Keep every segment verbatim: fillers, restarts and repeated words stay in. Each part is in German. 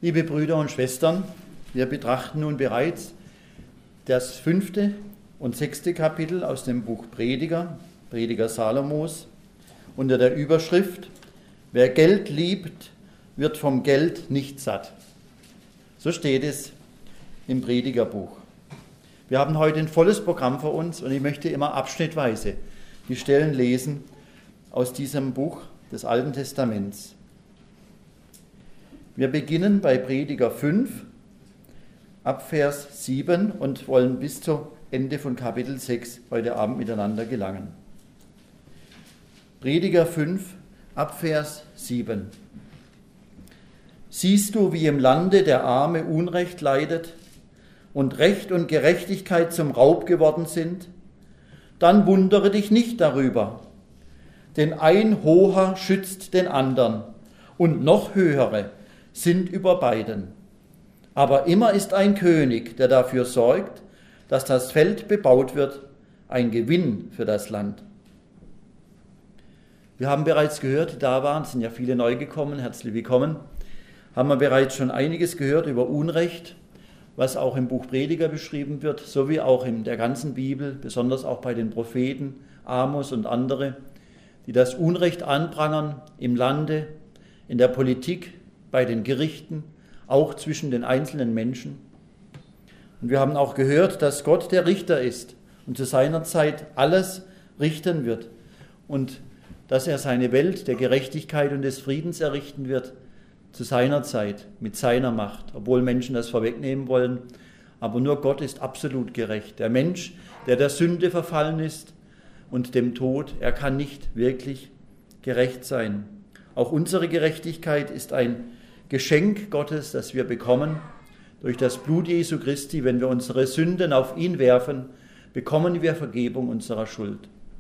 Liebe Brüder und Schwestern, wir betrachten nun bereits das fünfte und sechste Kapitel aus dem Buch Prediger, Prediger Salomos, unter der Überschrift: Wer Geld liebt, wird vom Geld nicht satt. So steht es im Predigerbuch. Wir haben heute ein volles Programm vor uns und ich möchte immer abschnittweise die Stellen lesen aus diesem Buch des Alten Testaments. Wir beginnen bei Prediger fünf, ab Vers sieben und wollen bis zum Ende von Kapitel sechs heute Abend miteinander gelangen. Prediger fünf, ab Vers sieben. Siehst du, wie im Lande der Arme Unrecht leidet und Recht und Gerechtigkeit zum Raub geworden sind? Dann wundere dich nicht darüber, denn ein Hoher schützt den anderen und noch Höhere sind über beiden. Aber immer ist ein König, der dafür sorgt, dass das Feld bebaut wird, ein Gewinn für das Land. Wir haben bereits gehört, die da waren, es sind ja viele neu gekommen, herzlich willkommen, haben wir bereits schon einiges gehört über Unrecht, was auch im Buch Prediger beschrieben wird, sowie auch in der ganzen Bibel, besonders auch bei den Propheten, Amos und andere, die das Unrecht anprangern im Lande, in der Politik, bei den Gerichten, auch zwischen den einzelnen Menschen. Und wir haben auch gehört, dass Gott der Richter ist und zu seiner Zeit alles richten wird und dass er seine Welt der Gerechtigkeit und des Friedens errichten wird, zu seiner Zeit, mit seiner Macht, obwohl Menschen das vorwegnehmen wollen. Aber nur Gott ist absolut gerecht. Der Mensch, der der Sünde verfallen ist und dem Tod, er kann nicht wirklich gerecht sein. Auch unsere Gerechtigkeit ist ein Geschenk Gottes, das wir bekommen durch das Blut Jesu Christi. Wenn wir unsere Sünden auf ihn werfen, bekommen wir Vergebung unserer Schuld.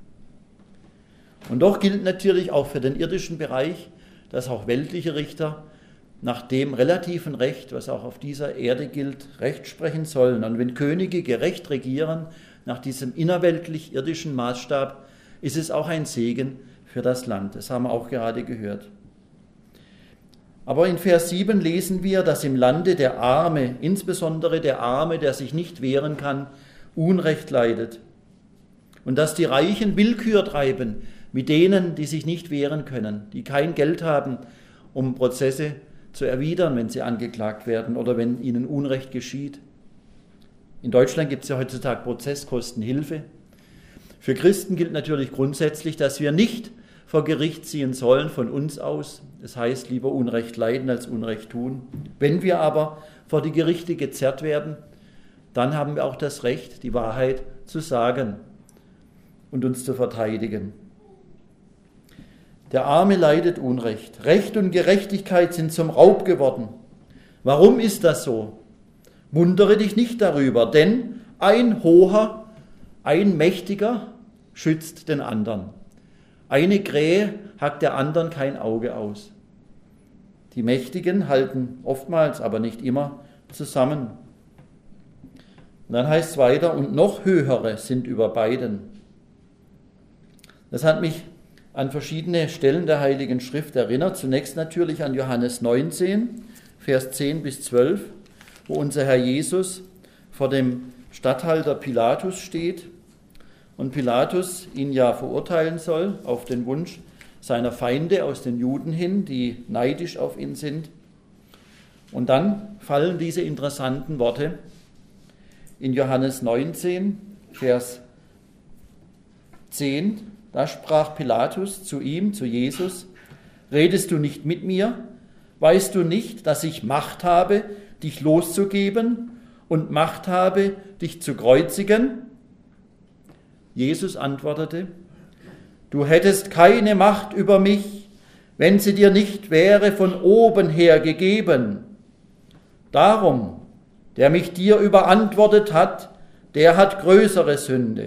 Und doch gilt natürlich auch für den irdischen Bereich, dass auch weltliche Richter nach dem relativen Recht, was auch auf dieser Erde gilt, Recht sprechen sollen. Und wenn Könige gerecht regieren, nach diesem innerweltlich-irdischen Maßstab, ist es auch ein Segen für das Land. Das haben wir auch gerade gehört. Aber in Vers sieben lesen wir, dass im Lande der Arme, insbesondere der Arme, der sich nicht wehren kann, Unrecht leidet. Und dass die Reichen Willkür treiben mit denen, die sich nicht wehren können, die kein Geld haben, um Prozesse zu erwidern, wenn sie angeklagt werden oder wenn ihnen Unrecht geschieht. In Deutschland gibt es ja heutzutage Prozesskostenhilfe. Für Christen gilt natürlich grundsätzlich, dass wir nicht vor Gericht ziehen sollen von uns aus. Das heißt, lieber Unrecht leiden als Unrecht tun. Wenn wir aber vor die Gerichte gezerrt werden, dann haben wir auch das Recht, die Wahrheit zu sagen und uns zu verteidigen. Der Arme leidet Unrecht. Recht und Gerechtigkeit sind zum Raub geworden. Warum ist das so? Wundere dich nicht darüber, denn ein Hoher, ein Mächtiger schützt den anderen. Eine Krähe hackt der anderen kein Auge aus. Die Mächtigen halten oftmals, aber nicht immer, zusammen. Und dann heißt es weiter, und noch Höhere sind über beiden. Das hat mich an verschiedene Stellen der Heiligen Schrift erinnert. Zunächst natürlich an Johannes neunzehn, Vers zehn bis zwölf, wo unser Herr Jesus vor dem Statthalter Pilatus steht und Pilatus ihn ja verurteilen soll auf den Wunsch seiner Feinde aus den Juden hin, die neidisch auf ihn sind. Und dann fallen diese interessanten Worte in Johannes neunzehn, Vers zehn. Da sprach Pilatus zu ihm, zu Jesus: Redest du nicht mit mir? Weißt du nicht, dass ich Macht habe, dich loszugeben und Macht habe, dich zu kreuzigen? Jesus antwortete: Du hättest keine Macht über mich, wenn sie dir nicht wäre von oben her gegeben. Darum, der mich dir überantwortet hat, der hat größere Sünde.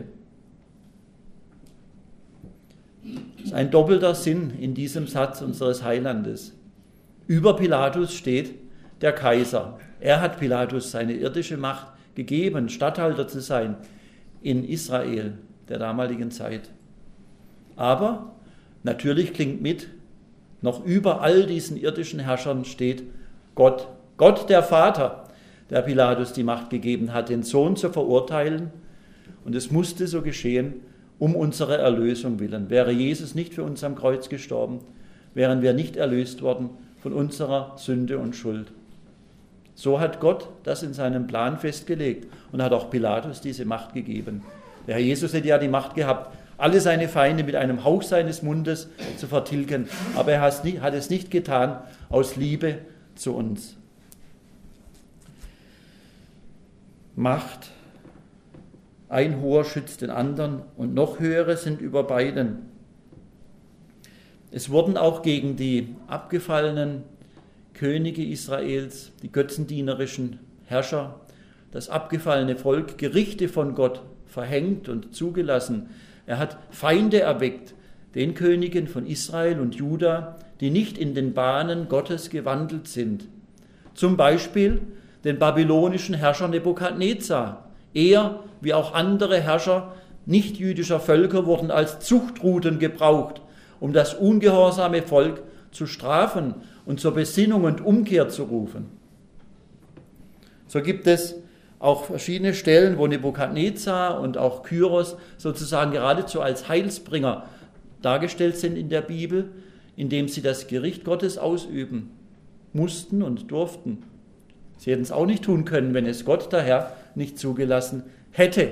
Das ist ein doppelter Sinn in diesem Satz unseres Heilandes. Über Pilatus steht der Kaiser. Er hat Pilatus seine irdische Macht gegeben, Statthalter zu sein in Israel der damaligen Zeit. Aber natürlich klingt mit, noch über all diesen irdischen Herrschern steht Gott, Gott der Vater, der Pilatus die Macht gegeben hat, den Sohn zu verurteilen. Und es musste so geschehen, um unsere Erlösung willen. Wäre Jesus nicht für uns am Kreuz gestorben, wären wir nicht erlöst worden von unserer Sünde und Schuld. So hat Gott das in seinem Plan festgelegt und hat auch Pilatus diese Macht gegeben. Der Herr Jesus hätte ja die Macht gehabt, alle seine Feinde mit einem Hauch seines Mundes zu vertilgen, aber er hat es nicht getan aus Liebe zu uns. Macht, ein Hoher schützt den anderen und noch höhere sind über beiden. Es wurden auch gegen die abgefallenen Könige Israels, die götzendienerischen Herrscher, das abgefallene Volk Gerichte von Gott verhängt und zugelassen. Er hat Feinde erweckt, den Königen von Israel und Juda, die nicht in den Bahnen Gottes gewandelt sind. Zum Beispiel den babylonischen Herrscher Nebukadnezar. Er, wie auch andere Herrscher nichtjüdischer Völker, wurden als Zuchtruten gebraucht, um das ungehorsame Volk zu strafen und zur Besinnung und Umkehr zu rufen. So gibt es auch verschiedene Stellen, wo Nebukadnezar und auch Kyros sozusagen geradezu als Heilsbringer dargestellt sind in der Bibel, indem sie das Gericht Gottes ausüben mussten und durften. Sie hätten es auch nicht tun können, wenn es Gott der Herr nicht zugelassen hätte.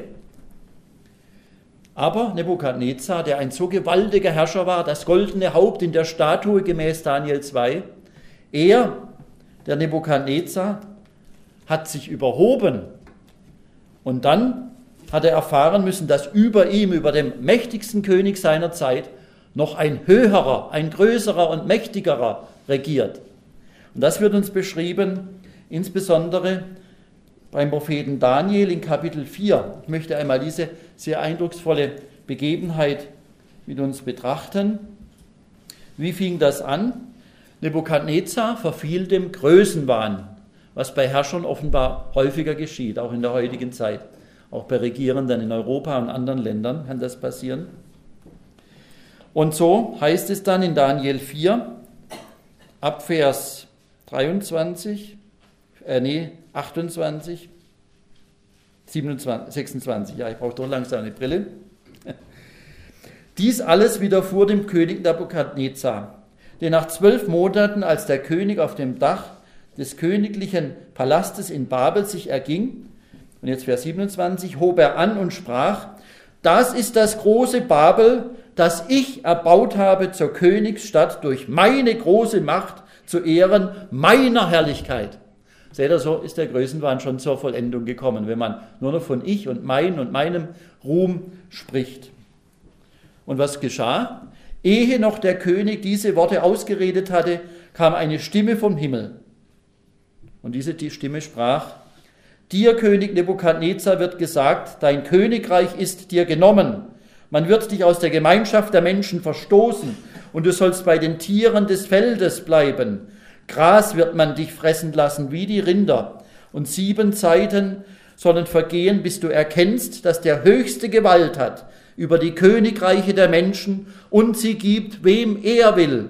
Aber Nebukadnezar, der ein so gewaltiger Herrscher war, das goldene Haupt in der Statue gemäß Daniel zwei, er, der Nebukadnezar, hat sich überhoben. Und dann hat er erfahren müssen, dass über ihm, über dem mächtigsten König seiner Zeit, noch ein höherer, ein größerer und mächtigerer regiert. Und das wird uns beschrieben, insbesondere beim Propheten Daniel in Kapitel vier. Ich möchte einmal diese sehr eindrucksvolle Begebenheit mit uns betrachten. Wie fing das an? Nebukadnezar verfiel dem Größenwahn, was bei Herrschern offenbar häufiger geschieht, auch in der heutigen Zeit. Auch bei Regierenden in Europa und anderen Ländern kann das passieren. Und so heißt es dann in Daniel vier, ab Vers dreiundzwanzig, äh, nee, achtundzwanzig, siebenundzwanzig, sechsundzwanzig, ja, ich brauche doch langsam eine Brille. Dies alles widerfuhr dem König Nebukadnezar, der nach zwölf Monaten, als der König auf dem Dach des königlichen Palastes in Babel sich erging, und jetzt Vers siebenundzwanzig, hob er an und sprach, das ist das große Babel, das ich erbaut habe zur Königsstadt durch meine große Macht zu Ehren meiner Herrlichkeit. Seht ihr, so ist der Größenwahn schon zur Vollendung gekommen, wenn man nur noch von ich und mein und meinem Ruhm spricht. Und was geschah? Ehe noch der König diese Worte ausgeredet hatte, kam eine Stimme vom Himmel. Und diese die Stimme sprach, dir, König Nebukadnezar, wird gesagt, dein Königreich ist dir genommen. Man wird dich aus der Gemeinschaft der Menschen verstoßen und du sollst bei den Tieren des Feldes bleiben. Gras wird man dich fressen lassen wie die Rinder. Und sieben Zeiten sollen vergehen, bis du erkennst, dass der Höchste Gewalt hat über die Königreiche der Menschen und sie gibt, wem er will.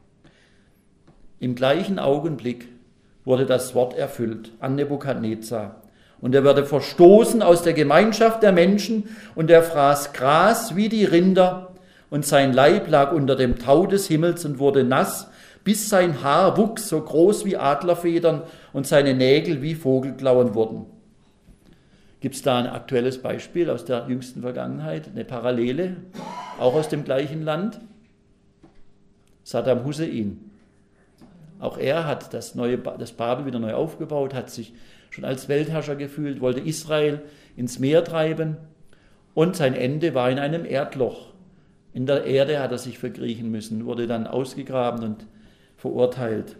Im gleichen Augenblick wurde das Wort erfüllt an Nebukadnezar. Und er wurde verstoßen aus der Gemeinschaft der Menschen und er fraß Gras wie die Rinder und sein Leib lag unter dem Tau des Himmels und wurde nass, bis sein Haar wuchs so groß wie Adlerfedern und seine Nägel wie Vogelklauen wurden. Gibt es da ein aktuelles Beispiel aus der jüngsten Vergangenheit, eine Parallele, auch aus dem gleichen Land? Saddam Hussein. Auch er hat das, neue, das Babel wieder neu aufgebaut, hat sich schon als Weltherrscher gefühlt, wollte Israel ins Meer treiben und sein Ende war in einem Erdloch. In der Erde hat er sich verkriechen müssen, wurde dann ausgegraben und verurteilt.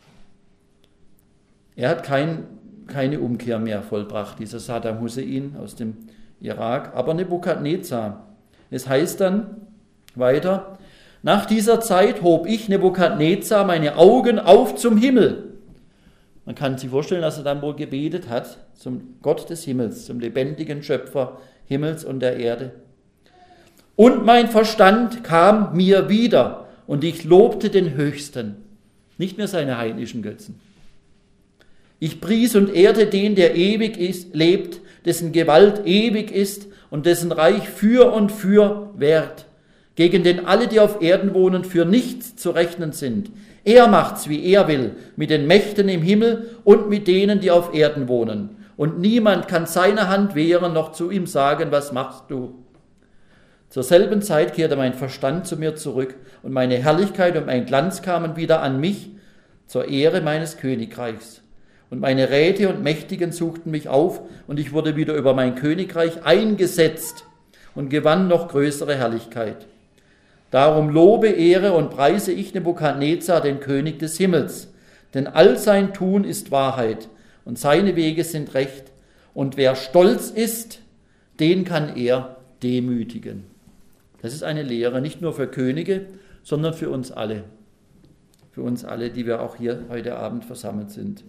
Er hat kein, keine Umkehr mehr vollbracht, dieser Saddam Hussein aus dem Irak, aber Nebukadnezar. Es heißt dann weiter, nach dieser Zeit hob ich, Nebukadnezar, meine Augen auf zum Himmel. Man kann sich vorstellen, dass er dann wohl gebetet hat zum Gott des Himmels, zum lebendigen Schöpfer Himmels und der Erde. Und mein Verstand kam mir wieder und ich lobte den Höchsten, nicht mehr seine heidnischen Götzen. Ich pries und ehrte den, der ewig ist, lebt, dessen Gewalt ewig ist und dessen Reich für und für währt, gegen den alle, die auf Erden wohnen, für nichts zu rechnen sind. Er macht's, wie er will, mit den Mächten im Himmel und mit denen, die auf Erden wohnen. Und niemand kann seine Hand wehren, noch zu ihm sagen, was machst du? Zur selben Zeit kehrte mein Verstand zu mir zurück und meine Herrlichkeit und mein Glanz kamen wieder an mich zur Ehre meines Königreichs. Und meine Räte und Mächtigen suchten mich auf und ich wurde wieder über mein Königreich eingesetzt und gewann noch größere Herrlichkeit. Darum lobe, ehre und preise ich Nebukadnezar, den König des Himmels, denn all sein Tun ist Wahrheit und seine Wege sind recht. Und wer stolz ist, den kann er demütigen. Das ist eine Lehre, nicht nur für Könige, sondern für uns alle. Für uns alle, die wir auch hier heute Abend versammelt sind.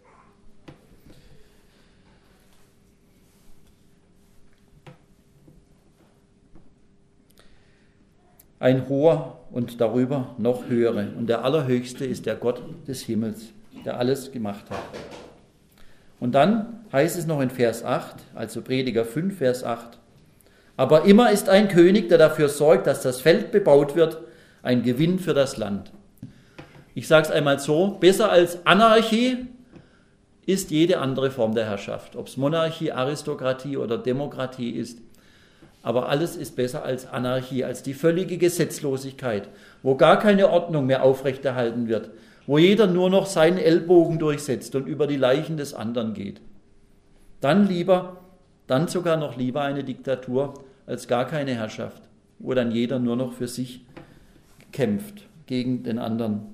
Ein hoher und darüber noch höhere. Und der Allerhöchste ist der Gott des Himmels, der alles gemacht hat. Und dann heißt es noch in Vers acht, also Prediger fünf, Vers acht, aber immer ist ein König, der dafür sorgt, dass das Feld bebaut wird, ein Gewinn für das Land. Ich sage es einmal so, besser als Anarchie ist jede andere Form der Herrschaft. Ob es Monarchie, Aristokratie oder Demokratie ist. Aber alles ist besser als Anarchie, als die völlige Gesetzlosigkeit, wo gar keine Ordnung mehr aufrechterhalten wird, wo jeder nur noch seinen Ellbogen durchsetzt und über die Leichen des anderen geht. Dann lieber, dann sogar noch lieber eine Diktatur als gar keine Herrschaft, wo dann jeder nur noch für sich kämpft, gegen den anderen.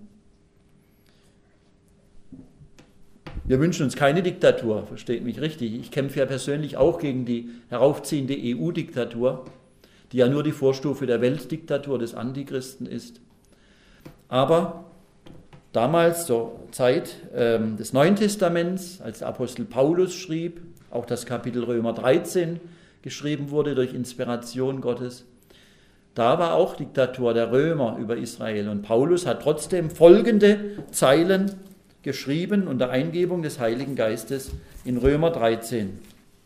Wir wünschen uns keine Diktatur, versteht mich richtig. Ich kämpfe ja persönlich auch gegen die heraufziehende E U-Diktatur, die ja nur die Vorstufe der Weltdiktatur des Antichristen ist. Aber damals, zur Zeit ähm, des Neuen Testaments, als der Apostel Paulus schrieb, auch das Kapitel Römer dreizehn geschrieben wurde durch Inspiration Gottes, da war auch Diktatur der Römer über Israel. Und Paulus hat trotzdem folgende Zeilen geschrieben unter Eingebung des Heiligen Geistes in Römer dreizehn.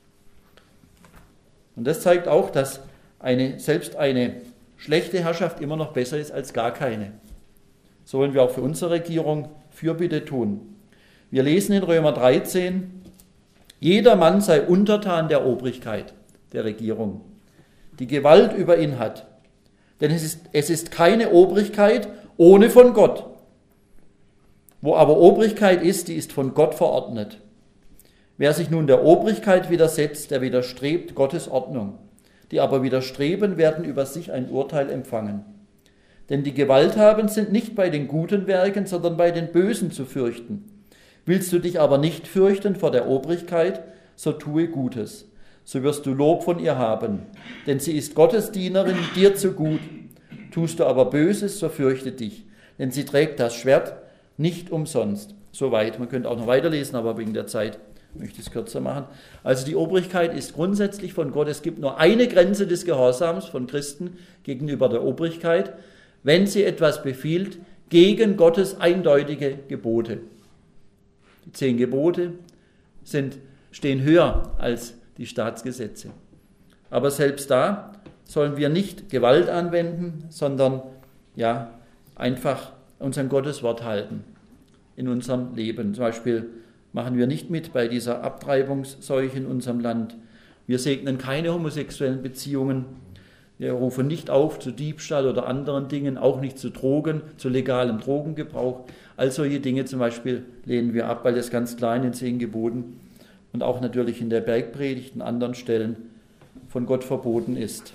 Und das zeigt auch, dass eine, selbst eine schlechte Herrschaft immer noch besser ist als gar keine. So wollen wir auch für unsere Regierung Fürbitte tun. Wir lesen in Römer dreizehn, jeder Mann sei untertan der Obrigkeit der Regierung, die Gewalt über ihn hat. Denn es ist, es ist keine Obrigkeit ohne von Gott. Wo aber Obrigkeit ist, die ist von Gott verordnet. Wer sich nun der Obrigkeit widersetzt, der widerstrebt Gottes Ordnung. Die aber widerstreben, werden über sich ein Urteil empfangen. Denn die Gewalthabenden sind nicht bei den guten Werken, sondern bei den Bösen zu fürchten. Willst du dich aber nicht fürchten vor der Obrigkeit, so tue Gutes. So wirst du Lob von ihr haben. Denn sie ist Gottes Dienerin, dir zu gut. Tust du aber Böses, so fürchte dich. Denn sie trägt das Schwert nicht umsonst. Soweit. Man könnte auch noch weiterlesen, aber wegen der Zeit möchte ich es kürzer machen. Also die Obrigkeit ist grundsätzlich von Gott. Es gibt nur eine Grenze des Gehorsams von Christen gegenüber der Obrigkeit, wenn sie etwas befiehlt gegen Gottes eindeutige Gebote. Die zehn Gebote sind, stehen höher als die Staatsgesetze. Aber selbst da sollen wir nicht Gewalt anwenden, sondern ja, einfach uns an Gottes Wort halten in unserem Leben. Zum Beispiel machen wir nicht mit bei dieser Abtreibungsseuche in unserem Land. Wir segnen keine homosexuellen Beziehungen. Wir rufen nicht auf zu Diebstahl oder anderen Dingen, auch nicht zu Drogen, zu legalem Drogengebrauch. All solche Dinge zum Beispiel lehnen wir ab, weil das ganz klar in den zehn Geboten und auch natürlich in der Bergpredigt und anderen Stellen von Gott verboten ist.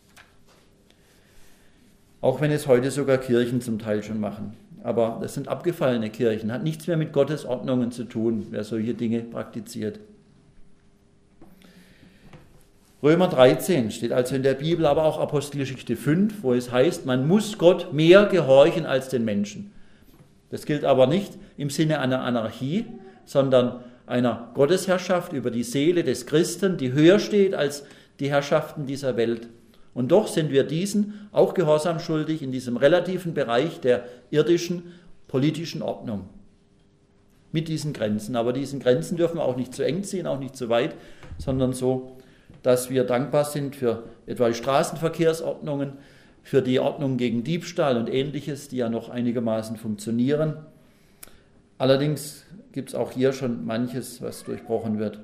Auch wenn es heute sogar Kirchen zum Teil schon machen. Aber das sind abgefallene Kirchen, hat nichts mehr mit Gottes Ordnungen zu tun, wer solche Dinge praktiziert. Römer dreizehn steht also in der Bibel, aber auch Apostelgeschichte fünf, wo es heißt, man muss Gott mehr gehorchen als den Menschen. Das gilt aber nicht im Sinne einer Anarchie, sondern einer Gottesherrschaft über die Seele des Christen, die höher steht als die Herrschaften dieser Welt. Und doch sind wir diesen auch gehorsam schuldig in diesem relativen Bereich der irdischen politischen Ordnung. mit diesen Grenzen. Aber diesen Grenzen dürfen wir auch nicht zu eng ziehen, auch nicht zu weit, sondern so, dass wir dankbar sind für etwa die Straßenverkehrsordnungen, für die Ordnung gegen Diebstahl und Ähnliches, die ja noch einigermaßen funktionieren. Allerdings gibt es auch hier schon manches, was durchbrochen wird.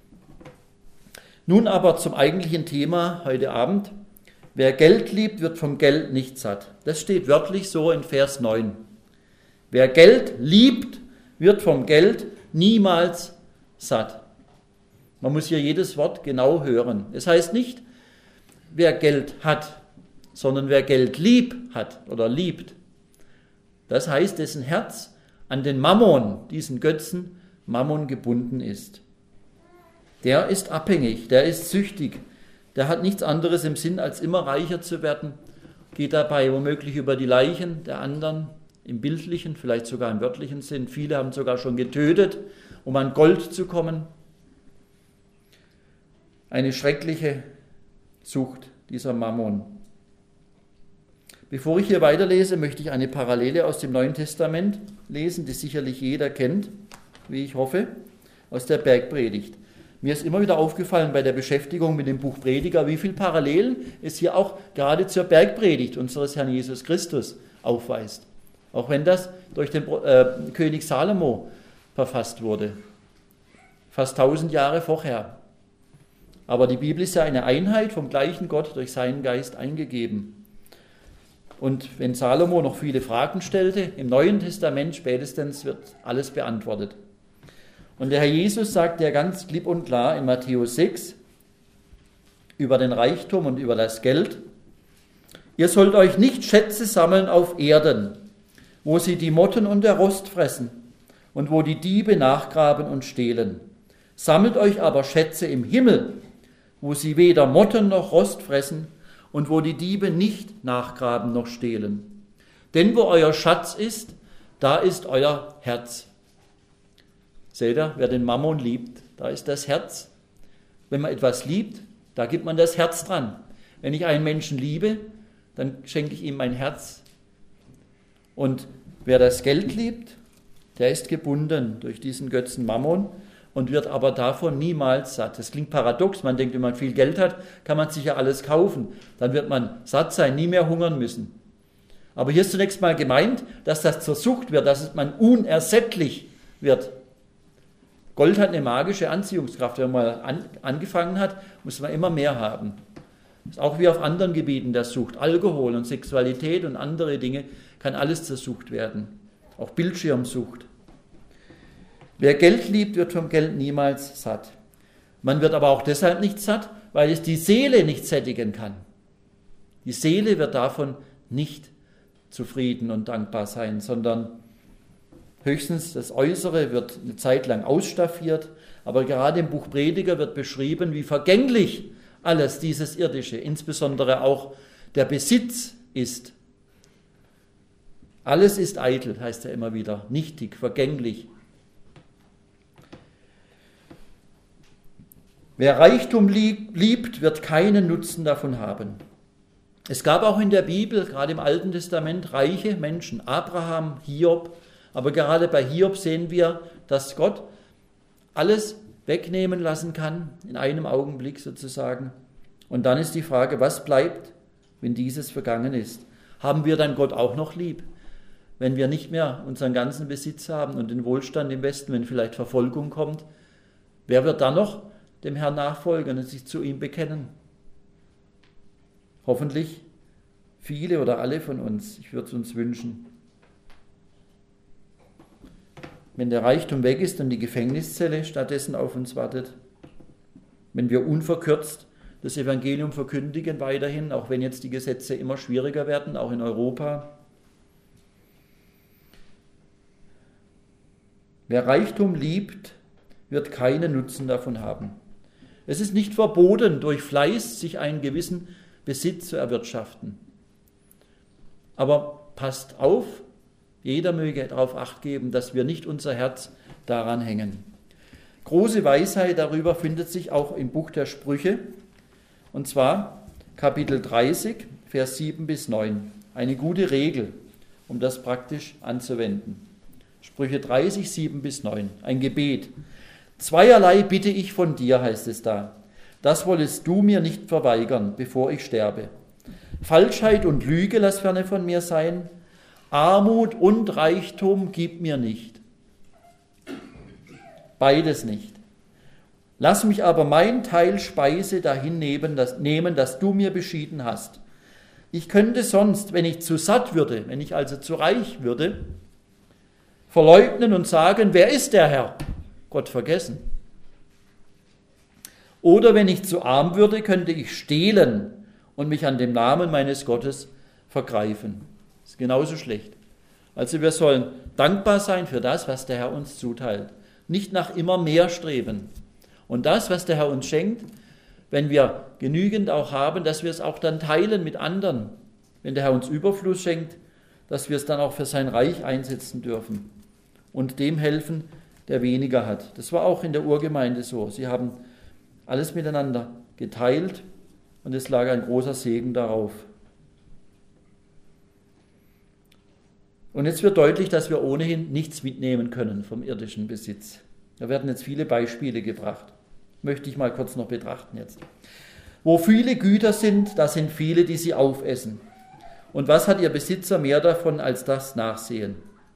Nun aber zum eigentlichen Thema heute Abend. Wer Geld liebt, wird vom Geld nicht satt. Das steht wörtlich so in Vers neun. Wer Geld liebt, wird vom Geld niemals satt. Man muss hier jedes Wort genau hören. Es heißt nicht, wer Geld hat, sondern wer Geld lieb hat oder liebt. Das heißt, dessen Herz an den Mammon, diesen Götzen Mammon, gebunden ist. Der ist abhängig, der ist süchtig, der hat nichts anderes im Sinn, als immer reicher zu werden, geht dabei womöglich über die Leichen der anderen, im bildlichen, vielleicht sogar im wörtlichen Sinn. Viele haben sogar schon getötet, um an Gold zu kommen. Eine schreckliche Sucht, dieser Mammon. Bevor ich hier weiterlese, möchte ich eine Parallele aus dem Neuen Testament lesen, die sicherlich jeder kennt, wie ich hoffe, aus der Bergpredigt. Mir ist immer wieder aufgefallen bei der Beschäftigung mit dem Buch Prediger, wie viele Parallelen es hier auch gerade zur Bergpredigt unseres Herrn Jesus Christus aufweist. Auch wenn das durch den äh, König Salomo verfasst wurde, fast tausend Jahre vorher. Aber die Bibel ist ja eine Einheit, vom gleichen Gott durch seinen Geist eingegeben. Und wenn Salomo noch viele Fragen stellte, im Neuen Testament spätestens wird alles beantwortet. Und der Herr Jesus sagt ja ganz klipp und klar in Matthäus sechs über den Reichtum und über das Geld: Ihr sollt euch nicht Schätze sammeln auf Erden, wo sie die Motten und der Rost fressen und wo die Diebe nachgraben und stehlen. Sammelt euch aber Schätze im Himmel, wo sie weder Motten noch Rost fressen und wo die Diebe nicht nachgraben noch stehlen. Denn wo euer Schatz ist, da ist euer Herz. Seht ihr, wer den Mammon liebt, da ist das Herz. Wenn man etwas liebt, da gibt man das Herz dran. Wenn ich einen Menschen liebe, dann schenke ich ihm mein Herz. Und wer das Geld liebt, der ist gebunden durch diesen Götzen Mammon und wird aber davon niemals satt. Das klingt paradox, man denkt, wenn man viel Geld hat, kann man sich ja alles kaufen. Dann wird man satt sein, nie mehr hungern müssen. Aber hier ist zunächst mal gemeint, dass das zur Sucht wird, dass man unersättlich wird. Gold hat eine magische Anziehungskraft. Wenn man an, angefangen hat, muss man immer mehr haben. Das ist auch wie auf anderen Gebieten der Sucht. Alkohol und Sexualität und andere Dinge kann alles zur Sucht werden. Auch Bildschirmsucht. Wer Geld liebt, wird vom Geld niemals satt. Man wird aber auch deshalb nicht satt, weil es die Seele nicht sättigen kann. Die Seele wird davon nicht zufrieden und dankbar sein, sondern höchstens das Äußere wird eine Zeit lang ausstaffiert, aber gerade im Buch Prediger wird beschrieben, wie vergänglich alles dieses Irdische, insbesondere auch der Besitz ist. Alles ist eitel, heißt ja immer wieder, nichtig, vergänglich. Wer Reichtum liebt, wird keinen Nutzen davon haben. Es gab auch in der Bibel, gerade im Alten Testament, reiche Menschen, Abraham, Hiob. Aber gerade bei Hiob sehen wir, dass Gott alles wegnehmen lassen kann, in einem Augenblick sozusagen. Und dann ist die Frage, was bleibt, wenn dieses vergangen ist? Haben wir dann Gott auch noch lieb, wenn wir nicht mehr unseren ganzen Besitz haben und den Wohlstand im Westen, wenn vielleicht Verfolgung kommt? Wer wird dann noch dem Herrn nachfolgen und sich zu ihm bekennen? Hoffentlich viele oder alle von uns. Ich würde es uns wünschen. Wenn der Reichtum weg ist und die Gefängniszelle stattdessen auf uns wartet, wenn wir unverkürzt das Evangelium verkündigen weiterhin, auch wenn jetzt die Gesetze immer schwieriger werden, auch in Europa. Wer Reichtum liebt, wird keinen Nutzen davon haben. Es ist nicht verboten, durch Fleiß sich einen gewissen Besitz zu erwirtschaften. Aber passt auf, jeder möge darauf Acht geben, dass wir nicht unser Herz daran hängen. Große Weisheit darüber findet sich auch im Buch der Sprüche, und zwar Kapitel dreißig, Vers sieben bis neun. Eine gute Regel, um das praktisch anzuwenden. Sprüche dreißig, sieben bis neun. Ein Gebet. Zweierlei bitte ich von dir, heißt es da. Das wollest du mir nicht verweigern, bevor ich sterbe. Falschheit und Lüge lass ferne von mir sein. Armut und Reichtum gib mir nicht. Beides nicht. Lass mich aber mein Teil Speise dahin nehmen, das, nehmen, das du mir beschieden hast. Ich könnte sonst, wenn ich zu satt würde, wenn ich also zu reich würde, verleugnen und sagen, wer ist der Herr? Gott vergessen. Oder wenn ich zu arm würde, könnte ich stehlen und mich an dem Namen meines Gottes vergreifen. Das ist genauso schlecht. Also wir sollen dankbar sein für das, was der Herr uns zuteilt. Nicht nach immer mehr streben. Und das, was der Herr uns schenkt, wenn wir genügend auch haben, dass wir es auch dann teilen mit anderen. Wenn der Herr uns Überfluss schenkt, dass wir es dann auch für sein Reich einsetzen dürfen und dem helfen, der weniger hat. Das war auch in der Urgemeinde so. Sie haben alles miteinander geteilt und es lag ein großer Segen darauf. Und jetzt wird deutlich, dass wir ohnehin nichts mitnehmen können vom irdischen Besitz. Da werden jetzt viele Beispiele gebracht. Möchte ich mal kurz noch betrachten jetzt. Wo viele Güter sind, da sind viele, die sie aufessen. Und was hat ihr Besitzer mehr davon als das Nachsehen?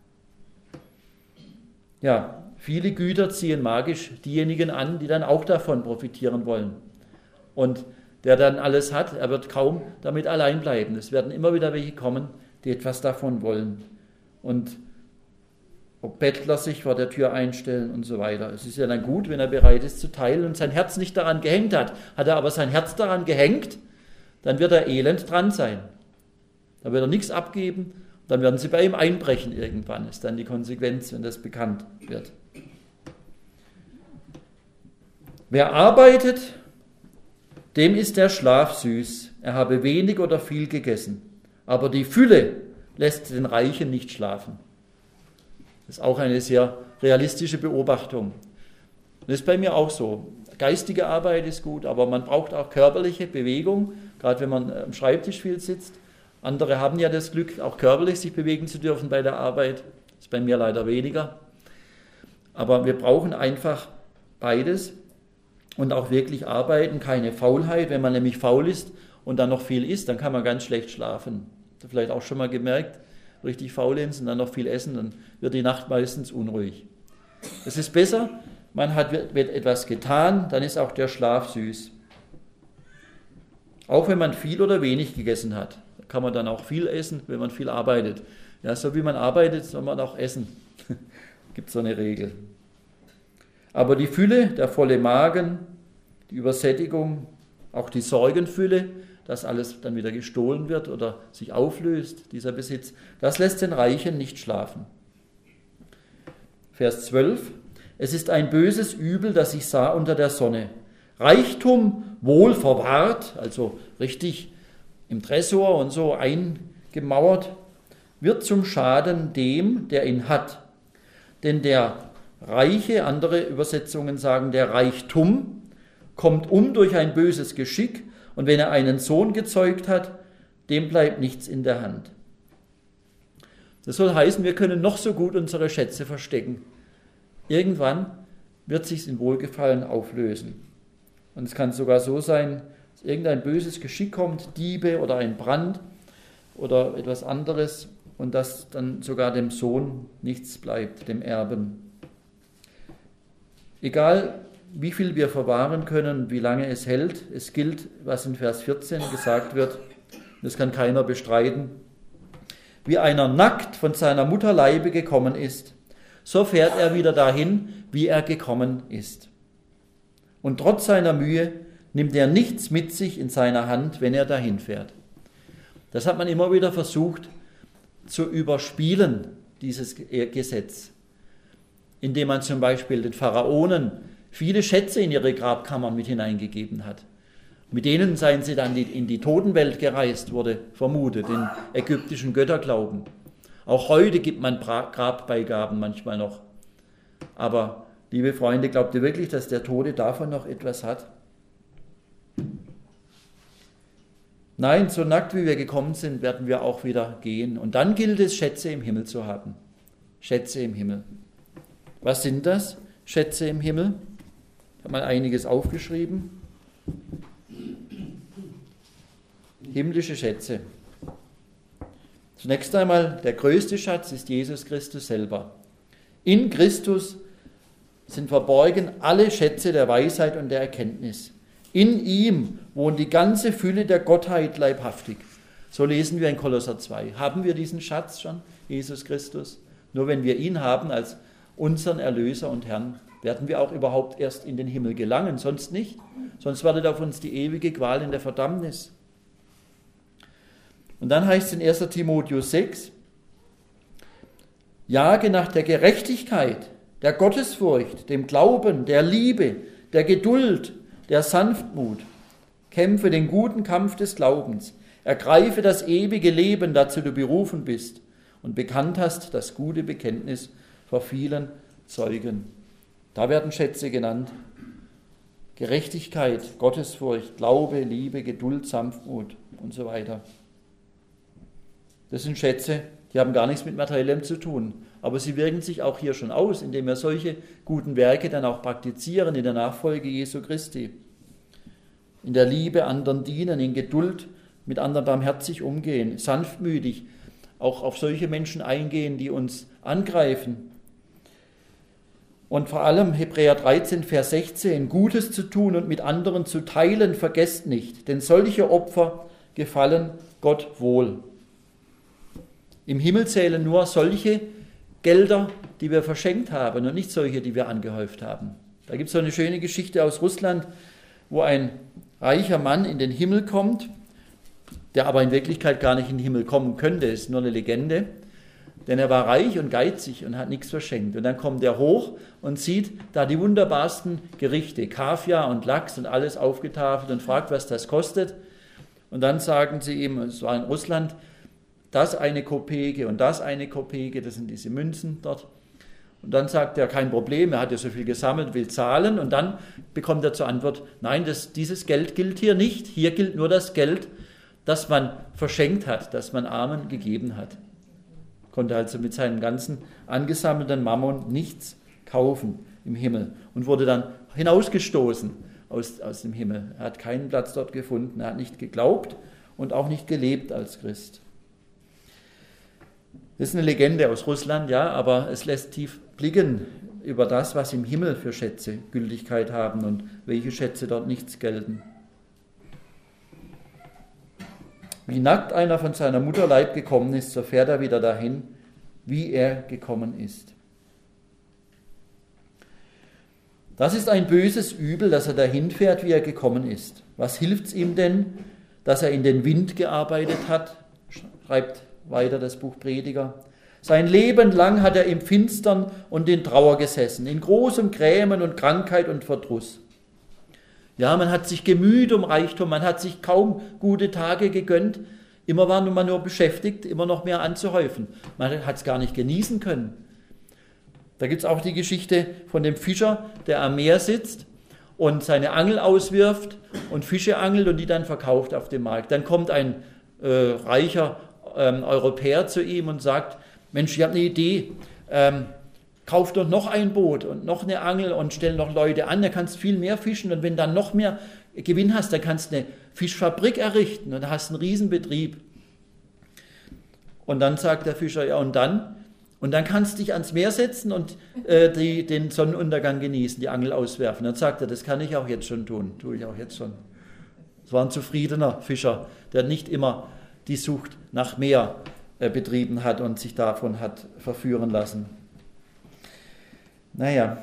Ja, viele Güter ziehen magisch diejenigen an, die dann auch davon profitieren wollen. Und der dann alles hat, er wird kaum damit allein bleiben. Es werden immer wieder welche kommen, die etwas davon wollen. Und ob Bettler sich vor der Tür einstellen und so weiter. Es ist ja dann gut, wenn er bereit ist zu teilen und sein Herz nicht daran gehängt hat. Hat er aber sein Herz daran gehängt, dann wird er elend dran sein. Dann wird er nichts abgeben, dann werden sie bei ihm einbrechen irgendwann. Ist dann die Konsequenz, wenn das bekannt wird. Wer arbeitet, dem ist der Schlaf süß. Er habe wenig oder viel gegessen. Aber die Fülle lässt den Reichen nicht schlafen. Das ist auch eine sehr realistische Beobachtung. Das ist bei mir auch so. Geistige Arbeit ist gut, aber man braucht auch körperliche Bewegung, gerade wenn man am Schreibtisch viel sitzt. Andere haben ja das Glück, auch körperlich sich bewegen zu dürfen bei der Arbeit. Das ist bei mir leider weniger. Aber wir brauchen einfach beides und auch wirklich arbeiten, keine Faulheit. Wenn man nämlich faul ist und dann noch viel isst, dann kann man ganz schlecht schlafen. Habt ihr vielleicht auch schon mal gemerkt, richtig faulenzen und dann noch viel essen, dann wird die Nacht meistens unruhig. Es ist besser, man hat wird etwas getan, dann ist auch der Schlaf süß. Auch wenn man viel oder wenig gegessen hat, kann man dann auch viel essen, wenn man viel arbeitet. Ja, so wie man arbeitet, soll man auch essen. Gibt so eine Regel. Aber die Fülle, der volle Magen, die Übersättigung, auch die Sorgenfülle, dass alles dann wieder gestohlen wird oder sich auflöst, dieser Besitz, das lässt den Reichen nicht schlafen. Vers zwölf. Es ist ein böses Übel, das ich sah unter der Sonne. Reichtum wohl verwahrt, also richtig im Tresor und so eingemauert, wird zum Schaden dem, der ihn hat. Denn der Reiche, andere Übersetzungen sagen, der Reichtum, kommt um durch ein böses Geschick, und wenn er einen Sohn gezeugt hat, dem bleibt nichts in der Hand. Das soll heißen, wir können noch so gut unsere Schätze verstecken. Irgendwann wird sich's in Wohlgefallen auflösen. Und es kann sogar so sein, dass irgendein böses Geschick kommt, Diebe oder ein Brand oder etwas anderes, und dass dann sogar dem Sohn nichts bleibt, dem Erben. Egal, wie viel wir verwahren können, wie lange es hält, es gilt, was in Vers vierzehn gesagt wird, das kann keiner bestreiten. Wie einer nackt von seiner Mutter Leibe gekommen ist, so fährt er wieder dahin, wie er gekommen ist. Und trotz seiner Mühe nimmt er nichts mit sich in seiner Hand, wenn er dahin fährt. Das hat man immer wieder versucht zu überspielen, dieses Gesetz, indem man zum Beispiel den Pharaonen viele Schätze in ihre Grabkammern mit hineingegeben hat. Mit denen seien sie dann in die Totenwelt gereist, wurde vermutet, in ägyptischen Götterglauben. Auch heute gibt man Grabbeigaben manchmal noch. Aber, liebe Freunde, glaubt ihr wirklich, dass der Tote davon noch etwas hat? Nein, so nackt wie wir gekommen sind, werden wir auch wieder gehen. Und dann gilt es, Schätze im Himmel zu haben. Schätze im Himmel. Was sind das, Schätze im Himmel? Ich habe mal einiges aufgeschrieben. Himmlische Schätze. Zunächst einmal, der größte Schatz ist Jesus Christus selber. In Christus sind verborgen alle Schätze der Weisheit und der Erkenntnis. In ihm wohnt die ganze Fülle der Gottheit leibhaftig. So lesen wir in Kolosser zwei. Haben wir diesen Schatz schon, Jesus Christus? Nur wenn wir ihn haben als unseren Erlöser und Herrn, werden wir auch überhaupt erst in den Himmel gelangen, sonst nicht. Sonst wartet auf uns die ewige Qual in der Verdammnis. Und dann heißt es in erster Timotheus sechs, jage nach der Gerechtigkeit, der Gottesfurcht, dem Glauben, der Liebe, der Geduld, der Sanftmut. Kämpfe den guten Kampf des Glaubens. Ergreife das ewige Leben, dazu du berufen bist und bekannt hast das gute Bekenntnis vor vielen Zeugen. Da werden Schätze genannt. Gerechtigkeit, Gottesfurcht, Glaube, Liebe, Geduld, Sanftmut und so weiter. Das sind Schätze, die haben gar nichts mit Materiellem zu tun. Aber sie wirken sich auch hier schon aus, indem wir solche guten Werke dann auch praktizieren in der Nachfolge Jesu Christi. In der Liebe anderen dienen, in Geduld mit anderen barmherzig umgehen, sanftmütig auch auf solche Menschen eingehen, die uns angreifen. Und vor allem Hebräer dreizehn, Vers sechzehn, Gutes zu tun und mit anderen zu teilen, vergesst nicht, denn solche Opfer gefallen Gott wohl. Im Himmel zählen nur solche Gelder, die wir verschenkt haben und nicht solche, die wir angehäuft haben. Da gibt es so eine schöne Geschichte aus Russland, wo ein reicher Mann in den Himmel kommt, der aber in Wirklichkeit gar nicht in den Himmel kommen könnte, ist nur eine Legende, denn er war reich und geizig und hat nichts verschenkt. Und dann kommt er hoch und sieht da die wunderbarsten Gerichte, Kaviar und Lachs und alles aufgetafelt und fragt, was das kostet. Und dann sagen sie ihm, es war in Russland, das eine Kopeke und das eine Kopeke, das sind diese Münzen dort. Und dann sagt er, kein Problem, er hat ja so viel gesammelt, will zahlen. Und dann bekommt er zur Antwort, nein, das, dieses Geld gilt hier nicht. Hier gilt nur das Geld, das man verschenkt hat, das man Armen gegeben hat. Konnte also mit seinem ganzen angesammelten Mammon nichts kaufen im Himmel und wurde dann hinausgestoßen aus, aus dem Himmel. Er hat keinen Platz dort gefunden, er hat nicht geglaubt und auch nicht gelebt als Christ. Das ist eine Legende aus Russland, ja, aber es lässt tief blicken über das, was im Himmel für Schätze Gültigkeit haben und welche Schätze dort nichts gelten. Wie nackt einer von seiner Mutterleib gekommen ist, so fährt er wieder dahin, wie er gekommen ist. Das ist ein böses Übel, dass er dahin fährt, wie er gekommen ist. Was hilft es ihm denn, dass er in den Wind gearbeitet hat? Schreibt weiter das Buch Prediger. Sein Leben lang hat er im Finstern und in Trauer gesessen, in großem Grämen und Krankheit und Verdruss. Ja, man hat sich gemüht um Reichtum, man hat sich kaum gute Tage gegönnt. Immer war man nur beschäftigt, immer noch mehr anzuhäufen. Man hat es gar nicht genießen können. Da gibt es auch die Geschichte von dem Fischer, der am Meer sitzt und seine Angel auswirft und Fische angelt und die dann verkauft auf dem Markt. Dann kommt ein äh, reicher ähm, Europäer zu ihm und sagt, Mensch, ich habe eine Idee, ähm, kauf doch noch ein Boot und noch eine Angel und stell noch Leute an, da kannst du viel mehr fischen und wenn du dann noch mehr Gewinn hast, dann kannst du eine Fischfabrik errichten und hast einen Riesenbetrieb. Und dann sagt der Fischer, ja und dann? Und dann kannst du dich ans Meer setzen und äh, die, den Sonnenuntergang genießen, die Angel auswerfen. Dann sagt er, das kann ich auch jetzt schon tun, tue ich auch jetzt schon. Es war ein zufriedener Fischer, der nicht immer die Sucht nach mehr äh, betrieben hat und sich davon hat verführen lassen. Naja,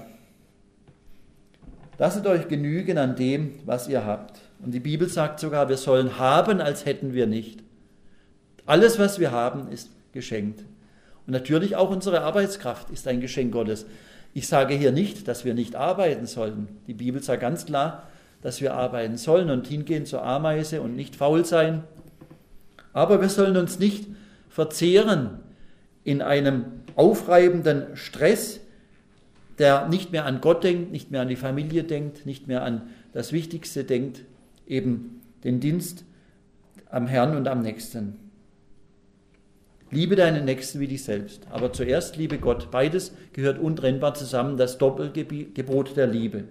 lasst euch genügen an dem, was ihr habt. Und die Bibel sagt sogar, wir sollen haben, als hätten wir nicht. Alles, was wir haben, ist geschenkt. Und natürlich auch unsere Arbeitskraft ist ein Geschenk Gottes. Ich sage hier nicht, dass wir nicht arbeiten sollen. Die Bibel sagt ganz klar, dass wir arbeiten sollen und hingehen zur Ameise und nicht faul sein. Aber wir sollen uns nicht verzehren in einem aufreibenden Stress, der nicht mehr an Gott denkt, nicht mehr an die Familie denkt, nicht mehr an das Wichtigste denkt, eben den Dienst am Herrn und am Nächsten. Liebe deinen Nächsten wie dich selbst. Aber zuerst liebe Gott. Beides gehört untrennbar zusammen, das Doppelgebot der Liebe.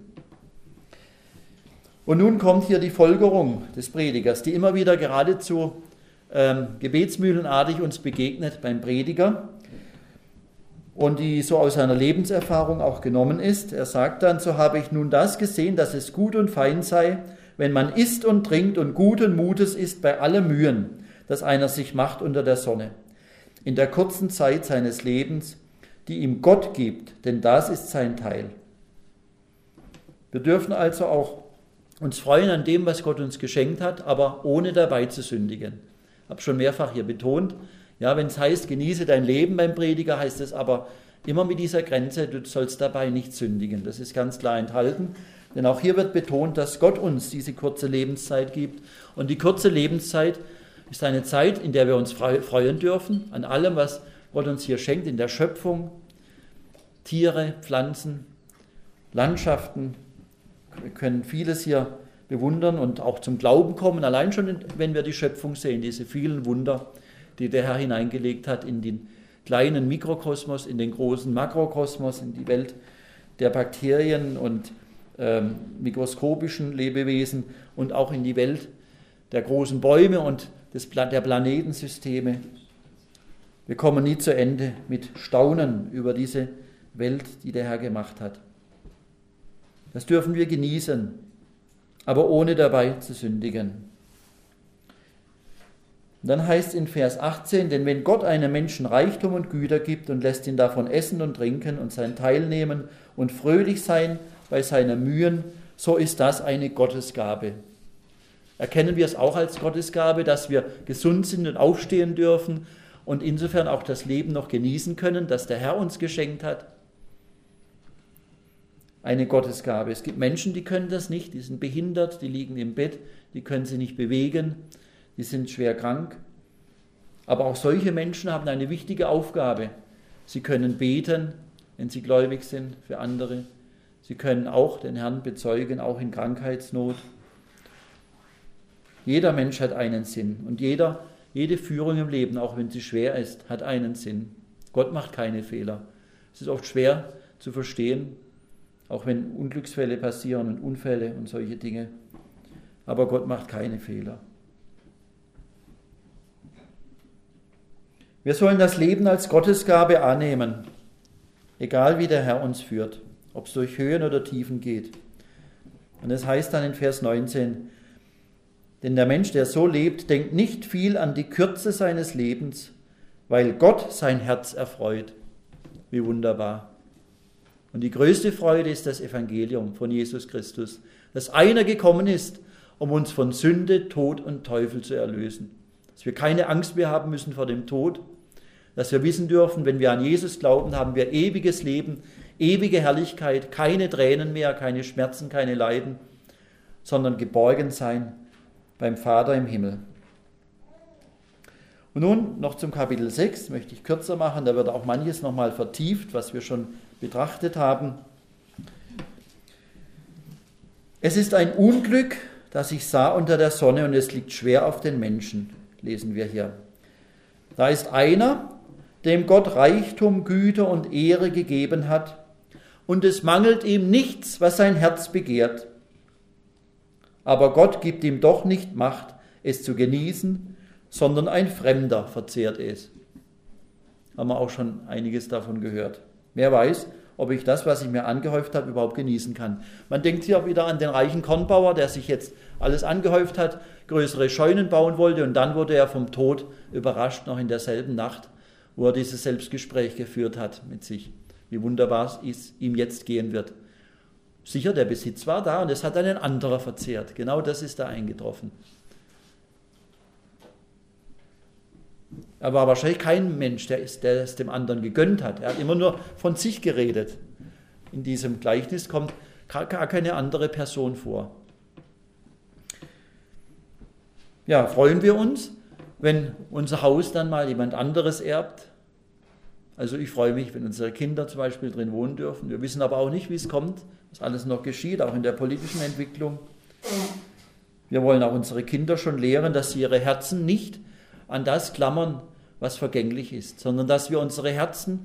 Und nun kommt hier die Folgerung des Predigers, die immer wieder geradezu ähm, gebetsmühlenartig uns begegnet beim Prediger und die so aus seiner Lebenserfahrung auch genommen ist. Er sagt dann, so habe ich nun das gesehen, dass es gut und fein sei, wenn man isst und trinkt und guten Mutes ist bei allem Mühen, das einer sich macht unter der Sonne, in der kurzen Zeit seines Lebens, die ihm Gott gibt, denn das ist sein Teil. Wir dürfen also auch uns freuen an dem, was Gott uns geschenkt hat, aber ohne dabei zu sündigen. Ich habe schon mehrfach hier betont, ja, wenn es heißt, genieße dein Leben beim Prediger, heißt es aber immer mit dieser Grenze, du sollst dabei nicht sündigen. Das ist ganz klar enthalten, denn auch hier wird betont, dass Gott uns diese kurze Lebenszeit gibt. Und die kurze Lebenszeit ist eine Zeit, in der wir uns freuen dürfen, an allem, was Gott uns hier schenkt, in der Schöpfung, Tiere, Pflanzen, Landschaften. Wir können vieles hier bewundern und auch zum Glauben kommen, allein schon, wenn wir die Schöpfung sehen, diese vielen Wunder, die der Herr hineingelegt hat in den kleinen Mikrokosmos, in den großen Makrokosmos, in die Welt der Bakterien und ähm, mikroskopischen Lebewesen und auch in die Welt der großen Bäume und des, der Planetensysteme. Wir kommen nie zu Ende mit Staunen über diese Welt, die der Herr gemacht hat. Das dürfen wir genießen, aber ohne dabei zu sündigen. Und dann heißt es in Vers achtzehn, denn wenn Gott einem Menschen Reichtum und Güter gibt und lässt ihn davon essen und trinken und sein Teil nehmen und fröhlich sein bei seinen Mühen, so ist das eine Gottesgabe. Erkennen wir es auch als Gottesgabe, dass wir gesund sind und aufstehen dürfen und insofern auch das Leben noch genießen können, das der Herr uns geschenkt hat? Eine Gottesgabe. Es gibt Menschen, die können das nicht, die sind behindert, die liegen im Bett, die können sich nicht bewegen, die sind schwer krank. Aber auch solche Menschen haben eine wichtige Aufgabe. Sie können beten, wenn sie gläubig sind, für andere. Sie können auch den Herrn bezeugen, auch in Krankheitsnot. Jeder Mensch hat einen Sinn und jeder, jede Führung im Leben, auch wenn sie schwer ist, hat einen Sinn. Gott macht keine Fehler. Es ist oft schwer zu verstehen, auch wenn Unglücksfälle passieren und Unfälle und solche Dinge. Aber Gott macht keine Fehler. Wir sollen das Leben als Gottesgabe annehmen, egal wie der Herr uns führt, ob es durch Höhen oder Tiefen geht. Und es heißt dann in Vers neunzehn, denn der Mensch, der so lebt, denkt nicht viel an die Kürze seines Lebens, weil Gott sein Herz erfreut. Wie wunderbar. Und die größte Freude ist das Evangelium von Jesus Christus, dass einer gekommen ist, um uns von Sünde, Tod und Teufel zu erlösen. Dass wir keine Angst mehr haben müssen vor dem Tod, dass wir wissen dürfen, wenn wir an Jesus glauben, haben wir ewiges Leben, ewige Herrlichkeit, keine Tränen mehr, keine Schmerzen, keine Leiden, sondern geborgen sein beim Vater im Himmel. Und nun noch zum Kapitel sechs, möchte ich kürzer machen, da wird auch manches nochmal vertieft, was wir schon betrachtet haben. Es ist ein Unglück, das ich sah unter der Sonne und es liegt schwer auf den Menschen, lesen wir hier. Da ist einer, dem Gott Reichtum, Güter und Ehre gegeben hat und es mangelt ihm nichts, was sein Herz begehrt. Aber Gott gibt ihm doch nicht Macht, es zu genießen, sondern ein Fremder verzehrt es. Haben wir auch schon einiges davon gehört. Wer weiß, ob ich das, was ich mir angehäuft habe, überhaupt genießen kann. Man denkt hier wieder an den reichen Kornbauer, der sich jetzt alles angehäuft hat, größere Scheunen bauen wollte und dann wurde er vom Tod überrascht, noch in derselben Nacht, wo er dieses Selbstgespräch geführt hat mit sich. Wie wunderbar es ihm jetzt gehen wird. Sicher, der Besitz war da und es hat einen anderer verzehrt. Genau das ist da eingetroffen. Er war wahrscheinlich kein Mensch, der es, der es dem anderen gegönnt hat. Er hat immer nur von sich geredet. In diesem Gleichnis kommt gar keine andere Person vor. Ja, freuen wir uns, wenn unser Haus dann mal jemand anderes erbt. Also ich freue mich, wenn unsere Kinder zum Beispiel drin wohnen dürfen. Wir wissen aber auch nicht, wie es kommt, was alles noch geschieht, auch in der politischen Entwicklung. Wir wollen auch unsere Kinder schon lehren, dass sie ihre Herzen nicht an das klammern, was vergänglich ist, sondern dass wir unsere Herzen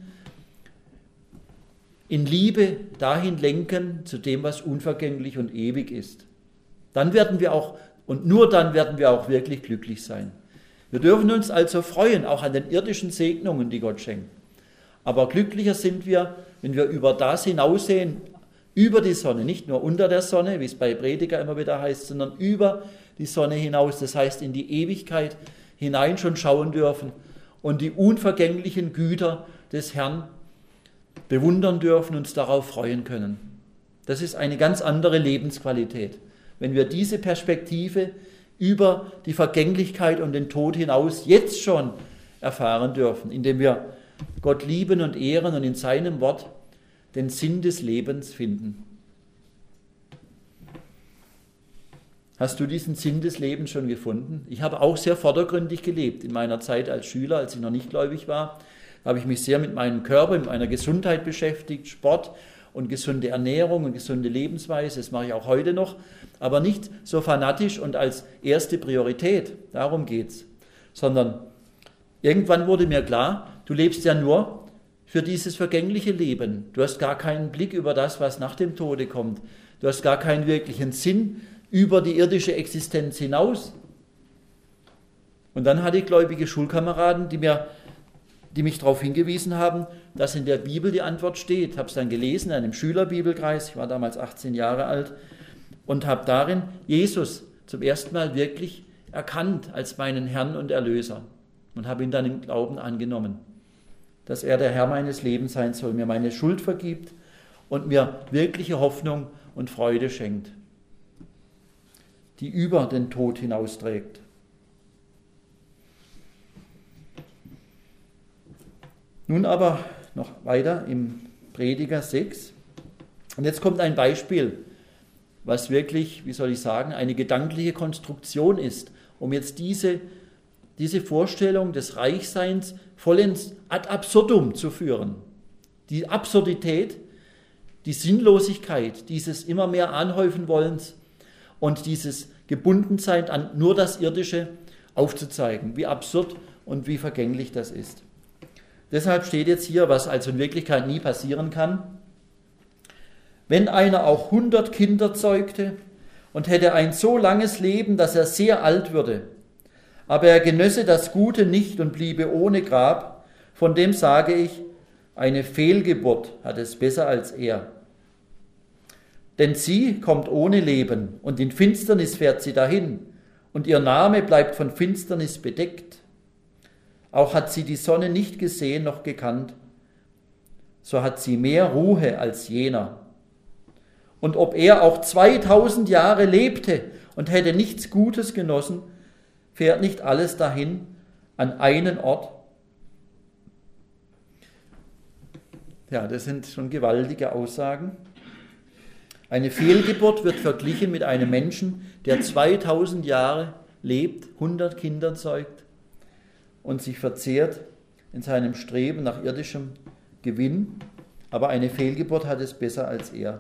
in Liebe dahin lenken zu dem, was unvergänglich und ewig ist. Dann werden wir auch, und nur dann werden wir auch wirklich glücklich sein. Wir dürfen uns also freuen, auch an den irdischen Segnungen, die Gott schenkt. Aber glücklicher sind wir, wenn wir über das hinaussehen, über die Sonne, nicht nur unter der Sonne, wie es bei Prediger immer wieder heißt, sondern über die Sonne hinaus, das heißt in die Ewigkeit hinein schon schauen dürfen und die unvergänglichen Güter des Herrn bewundern dürfen, uns darauf freuen können. Das ist eine ganz andere Lebensqualität, wenn wir diese Perspektive über die Vergänglichkeit und den Tod hinaus jetzt schon erfahren dürfen, indem wir Gott lieben und ehren und in seinem Wort den Sinn des Lebens finden. Hast du diesen Sinn des Lebens schon gefunden? Ich habe auch sehr vordergründig gelebt in meiner Zeit als Schüler, als ich noch nicht gläubig war. Da habe ich mich sehr mit meinem Körper, mit meiner Gesundheit beschäftigt, Sport und gesunde Ernährung und gesunde Lebensweise. Das mache ich auch heute noch, aber nicht so fanatisch und als erste Priorität. Darum geht's. Sondern irgendwann wurde mir klar, du lebst ja nur für dieses vergängliche Leben. Du hast gar keinen Blick über das, was nach dem Tode kommt. Du hast gar keinen wirklichen Sinn über die irdische Existenz hinaus. Und dann hatte ich gläubige Schulkameraden, die, mir, die mich darauf hingewiesen haben, dass in der Bibel die Antwort steht. Ich habe es dann gelesen in einem Schülerbibelkreis, ich war damals achtzehn Jahre alt, und habe darin Jesus zum ersten Mal wirklich erkannt als meinen Herrn und Erlöser und habe ihn dann im Glauben angenommen, dass er der Herr meines Lebens sein soll, mir meine Schuld vergibt und mir wirkliche Hoffnung und Freude schenkt, die über den Tod hinausträgt. Nun aber noch weiter im Prediger sechs. Und jetzt kommt ein Beispiel, was wirklich, wie soll ich sagen, eine gedankliche Konstruktion ist, um jetzt diese, diese Vorstellung des Reichseins vollends ad absurdum zu führen. Die Absurdität, die Sinnlosigkeit dieses immer mehr Anhäufen wollens und dieses Gebundensein an nur das Irdische aufzuzeigen, wie absurd und wie vergänglich das ist. Deshalb steht jetzt hier, was also in Wirklichkeit nie passieren kann: Wenn einer auch hundert Kinder zeugte und hätte ein so langes Leben, dass er sehr alt würde, aber er genösse das Gute nicht und bliebe ohne Grab, von dem sage ich, eine Fehlgeburt hat es besser als er. Denn sie kommt ohne Leben und in Finsternis fährt sie dahin und ihr Name bleibt von Finsternis bedeckt. Auch hat sie die Sonne nicht gesehen noch gekannt, so hat sie mehr Ruhe als jener. Und ob er auch zweitausend Jahre lebte und hätte nichts Gutes genossen, fährt nicht alles dahin an einen Ort? Ja, das sind schon gewaltige Aussagen. Eine Fehlgeburt wird verglichen mit einem Menschen, der zweitausend Jahre lebt, hundert Kinder zeugt und sich verzehrt in seinem Streben nach irdischem Gewinn, aber eine Fehlgeburt hat es besser als er.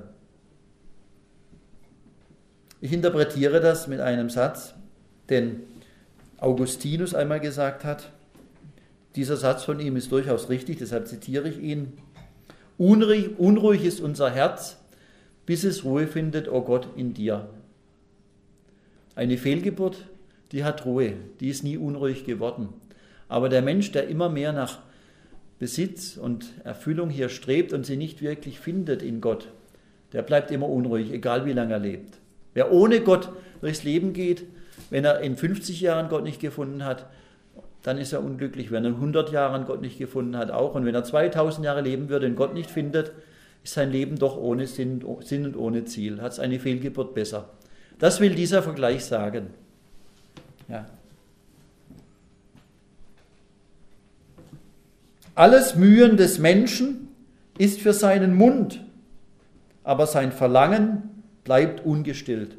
Ich interpretiere das mit einem Satz, den Augustinus einmal gesagt hat. Dieser Satz von ihm ist durchaus richtig, deshalb zitiere ich ihn. Unruhig, unruhig ist unser Herz, bis es Ruhe findet, o Gott, in dir. Eine Fehlgeburt, die hat Ruhe, die ist nie unruhig geworden. Aber der Mensch, der immer mehr nach Besitz und Erfüllung hier strebt und sie nicht wirklich findet in Gott, der bleibt immer unruhig, egal wie lange er lebt. Wer ohne Gott durchs Leben geht, wenn er in fünfzig Jahren Gott nicht gefunden hat, dann ist er unglücklich. Wenn er in hundert Jahren Gott nicht gefunden hat, auch. Und wenn er zweitausend Jahre leben würde und Gott nicht findet, ist sein Leben doch ohne Sinn, Sinn und ohne Ziel. Hat es eine Fehlgeburt besser. Das will dieser Vergleich sagen. Ja. Alles Mühen des Menschen ist für seinen Mund, aber sein Verlangen bleibt ungestillt.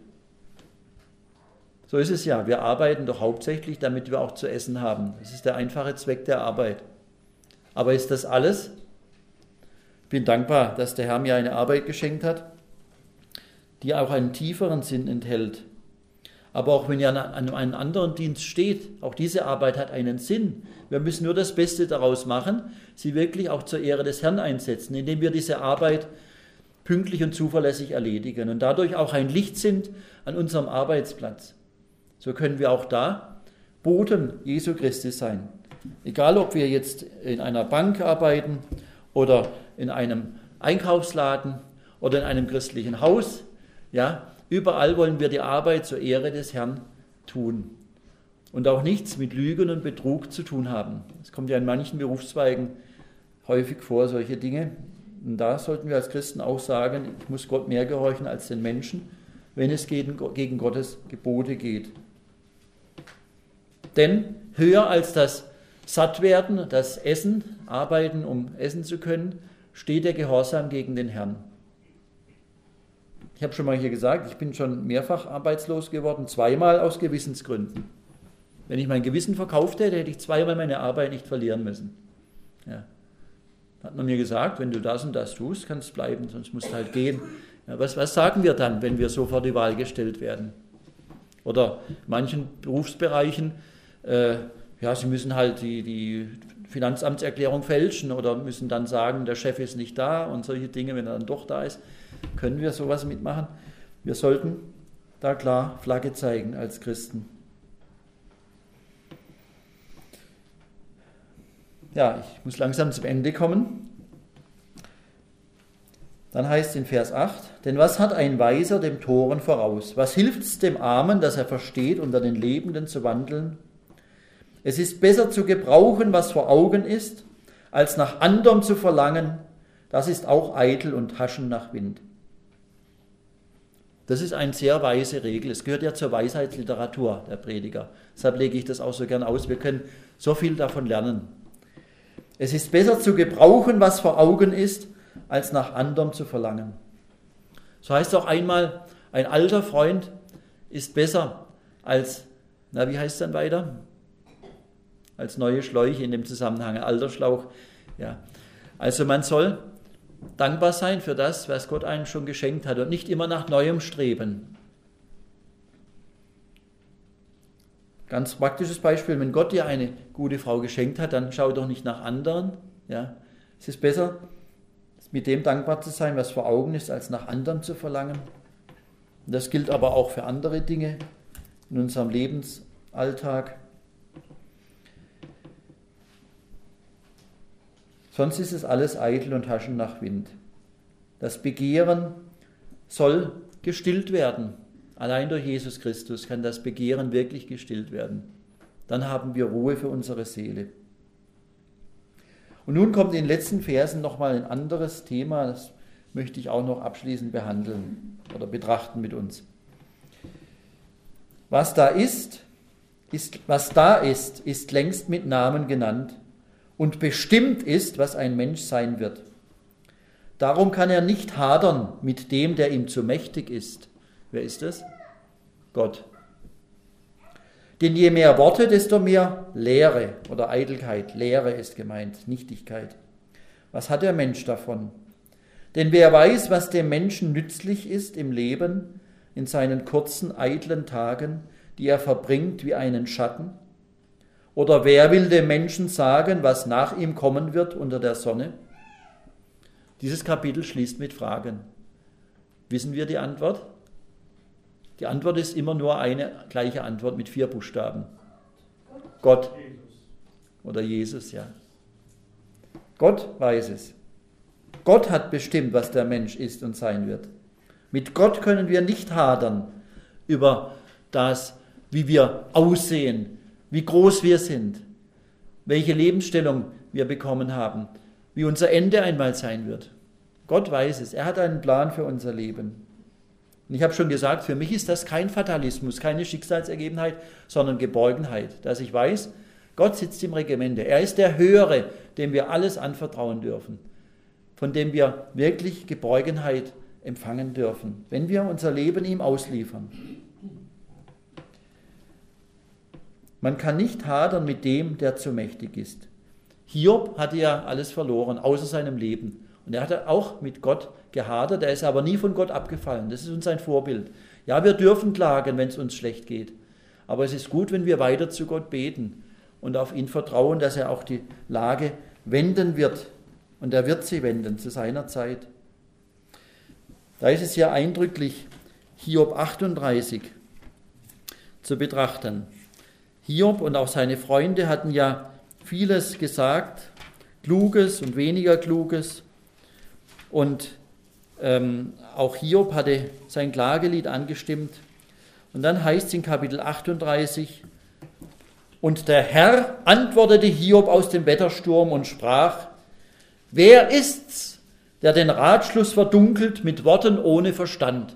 So ist es ja. Wir arbeiten doch hauptsächlich, damit wir auch zu essen haben. Das ist der einfache Zweck der Arbeit. Aber ist das alles? Ich bin dankbar, dass der Herr mir eine Arbeit geschenkt hat, die auch einen tieferen Sinn enthält. Aber auch wenn ihr an einem anderen Dienst steht, auch diese Arbeit hat einen Sinn. Wir müssen nur das Beste daraus machen, sie wirklich auch zur Ehre des Herrn einsetzen, indem wir diese Arbeit pünktlich und zuverlässig erledigen und dadurch auch ein Licht sind an unserem Arbeitsplatz. So können wir auch da Boten Jesu Christi sein. Egal, ob wir jetzt in einer Bank arbeiten oder in einem Einkaufsladen oder in einem christlichen Haus, ja, überall wollen wir die Arbeit zur Ehre des Herrn tun und auch nichts mit Lügen und Betrug zu tun haben. Es kommt ja in manchen Berufszweigen häufig vor, solche Dinge. Und da sollten wir als Christen auch sagen, ich muss Gott mehr gehorchen als den Menschen, wenn es gegen Gottes Gebote geht. Denn höher als das Sattwerden, das Essen, Arbeiten, um essen zu können, steht der Gehorsam gegen den Herrn. Ich habe schon mal hier gesagt, ich bin schon mehrfach arbeitslos geworden, zweimal aus Gewissensgründen. Wenn ich mein Gewissen verkauft hätte, hätte ich zweimal meine Arbeit nicht verlieren müssen. Ja. Hat man mir gesagt, wenn du das und das tust, kannst du bleiben, sonst musst du halt gehen. Ja, was, was sagen wir dann, wenn wir so vor die Wahl gestellt werden? Oder in manchen Berufsbereichen, äh, ja, sie müssen halt die, die Finanzamtserklärung fälschen oder müssen dann sagen, der Chef ist nicht da und solche Dinge, wenn er dann doch da ist. Können wir sowas mitmachen? Wir sollten da klar Flagge zeigen als Christen. Ja, ich muss langsam zum Ende kommen. Dann heißt es in Vers acht, denn was hat ein Weiser dem Toren voraus? Was hilft es dem Armen, dass er versteht, unter den Lebenden zu wandeln? Es ist besser zu gebrauchen, was vor Augen ist, als nach anderem zu verlangen. Das ist auch eitel und Haschen nach Wind. Das ist eine sehr weise Regel. Es gehört ja zur Weisheitsliteratur der Prediger. Deshalb lege ich das auch so gern aus. Wir können so viel davon lernen. Es ist besser zu gebrauchen, was vor Augen ist, als nach anderem zu verlangen. So heißt es auch einmal, ein alter Freund ist besser als, na wie heißt es dann weiter? Als neue Schläuche in dem Zusammenhang, ein alter Schlauch. Ja. Also man soll dankbar sein für das, was Gott einem schon geschenkt hat und nicht immer nach Neuem streben. Ganz praktisches Beispiel, wenn Gott dir eine gute Frau geschenkt hat, dann schau doch nicht nach anderen. Ja. Es ist besser, mit dem dankbar zu sein, was vor Augen ist, als nach anderen zu verlangen. Und das gilt aber auch für andere Dinge in unserem Lebensalltag. Sonst ist es alles eitel und Haschen nach Wind. Das Begehren soll gestillt werden. Allein durch Jesus Christus kann das Begehren wirklich gestillt werden. Dann haben wir Ruhe für unsere Seele. Und nun kommt in den letzten Versen nochmal ein anderes Thema, das möchte ich auch noch abschließend behandeln oder betrachten mit uns. Was da ist, ist, was da ist, ist längst mit Namen genannt und bestimmt ist, was ein Mensch sein wird. Darum kann er nicht hadern mit dem, der ihm zu mächtig ist. Wer ist es? Gott. Denn je mehr Worte, desto mehr Lehre oder Eitelkeit. Lehre ist gemeint, Nichtigkeit. Was hat der Mensch davon? Denn wer weiß, was dem Menschen nützlich ist im Leben, in seinen kurzen, eitlen Tagen, die er verbringt wie einen Schatten? Oder wer will dem Menschen sagen, was nach ihm kommen wird unter der Sonne? Dieses Kapitel schließt mit Fragen. Wissen wir die Antwort? Die Antwort ist immer nur eine gleiche Antwort mit vier Buchstaben. Gott oder Jesus, ja. Gott weiß es. Gott hat bestimmt, was der Mensch ist und sein wird. Mit Gott können wir nicht hadern über das, wie wir aussehen, wie groß wir sind, welche Lebensstellung wir bekommen haben, wie unser Ende einmal sein wird. Gott weiß es. Er hat einen Plan für unser Leben. Und ich habe schon gesagt, für mich ist das kein Fatalismus, keine Schicksalsergebenheit, sondern Geborgenheit, dass ich weiß, Gott sitzt im Regimente. Er ist der Höhere, dem wir alles anvertrauen dürfen, von dem wir wirklich Geborgenheit empfangen dürfen, wenn wir unser Leben ihm ausliefern. Man kann nicht hadern mit dem, der zu mächtig ist. Hiob hatte ja alles verloren, außer seinem Leben. Und er hat auch mit Gott gehadert, er ist aber nie von Gott abgefallen. Das ist uns ein Vorbild. Ja, wir dürfen klagen, wenn es uns schlecht geht. Aber es ist gut, wenn wir weiter zu Gott beten und auf ihn vertrauen, dass er auch die Lage wenden wird. Und er wird sie wenden zu seiner Zeit. Da ist es ja eindrücklich, Hiob achtunddreißig zu betrachten. Hiob und auch seine Freunde hatten ja vieles gesagt, Kluges und weniger Kluges. Und ähm, auch Hiob hatte sein Klagelied angestimmt. Und dann heißt es in Kapitel achtunddreißig, und der Herr antwortete Hiob aus dem Wettersturm und sprach, wer ist's, der den Ratschluss verdunkelt mit Worten ohne Verstand?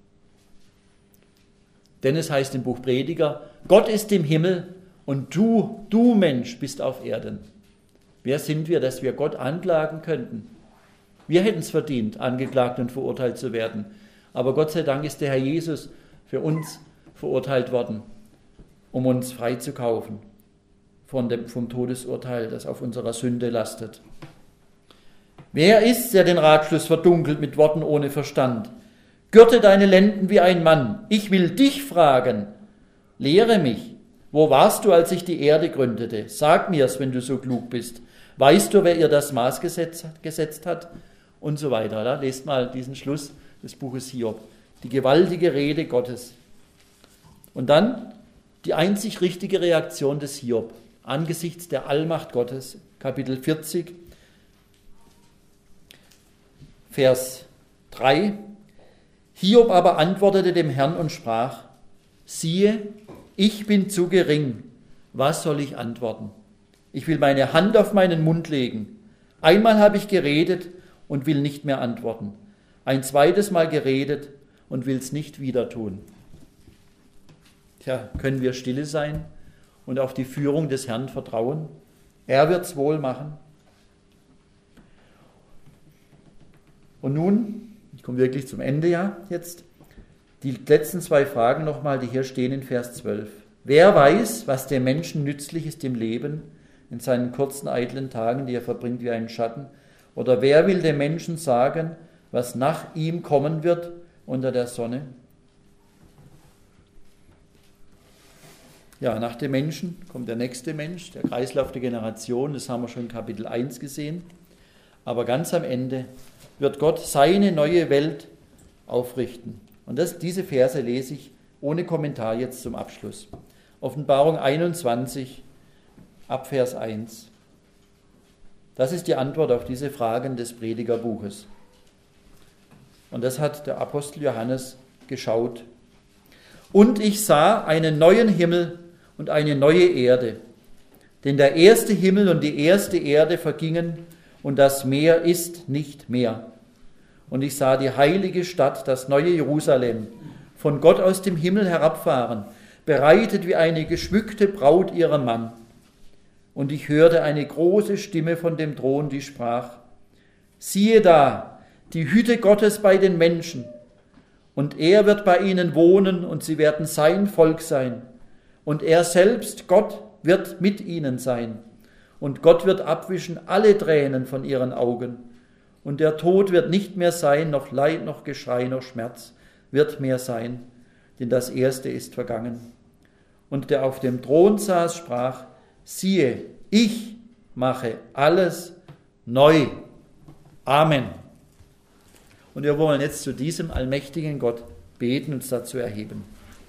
Denn es heißt im Buch Prediger, Gott ist im Himmel und du, du Mensch, bist auf Erden. Wer sind wir, dass wir Gott anklagen könnten? Wir hätten es verdient, angeklagt und verurteilt zu werden. Aber Gott sei Dank ist der Herr Jesus für uns verurteilt worden, um uns freizukaufen von dem, vom Todesurteil, das auf unserer Sünde lastet. Wer ist, der den Ratschluss verdunkelt mit Worten ohne Verstand? Gürte deine Lenden wie ein Mann. Ich will dich fragen. Lehre mich. Wo warst du, als ich die Erde gründete? Sag mir's, wenn du so klug bist. Weißt du, wer ihr das Maß gesetzt, gesetzt hat? Und so weiter. Da lest mal diesen Schluss des Buches Hiob. Die gewaltige Rede Gottes. Und dann die einzig richtige Reaktion des Hiob angesichts der Allmacht Gottes. Kapitel vierzig, Vers drei. Hiob aber antwortete dem Herrn und sprach, siehe, ich bin zu gering. Was soll ich antworten? Ich will meine Hand auf meinen Mund legen. Einmal habe ich geredet und will nicht mehr antworten. Ein zweites Mal geredet und will es nicht wieder tun. Tja, können wir stille sein und auf die Führung des Herrn vertrauen? Er wird es wohl machen. Und nun, ich komme wirklich zum Ende ja jetzt, die letzten zwei Fragen nochmal, die hier stehen in Vers zwölf. Wer weiß, was dem Menschen nützlich ist im Leben, in seinen kurzen, eitlen Tagen, die er verbringt wie einen Schatten? Oder wer will dem Menschen sagen, was nach ihm kommen wird unter der Sonne? Ja, nach dem Menschen kommt der nächste Mensch, der Kreislauf der Generation, das haben wir schon in Kapitel eins gesehen. Aber ganz am Ende wird Gott seine neue Welt aufrichten. Und das, diese Verse lese ich ohne Kommentar jetzt zum Abschluss. Offenbarung einundzwanzig, ab Vers eins. Das ist die Antwort auf diese Fragen des Predigerbuches. Und das hat der Apostel Johannes geschaut. Und ich sah einen neuen Himmel und eine neue Erde. Denn der erste Himmel und die erste Erde vergingen und das Meer ist nicht mehr. Und ich sah die heilige Stadt, das neue Jerusalem, von Gott aus dem Himmel herabfahren, bereitet wie eine geschmückte Braut ihrem Mann. Und ich hörte eine große Stimme von dem Thron, die sprach, siehe da, die Hütte Gottes bei den Menschen, und er wird bei ihnen wohnen, und sie werden sein Volk sein. Und er selbst, Gott, wird mit ihnen sein. Und Gott wird abwischen alle Tränen von ihren Augen. Und der Tod wird nicht mehr sein, noch Leid, noch Geschrei, noch Schmerz wird mehr sein, denn das Erste ist vergangen. Und der auf dem Thron saß, sprach, siehe, ich mache alles neu. Amen. Und wir wollen jetzt zu diesem allmächtigen Gott beten und uns dazu erheben.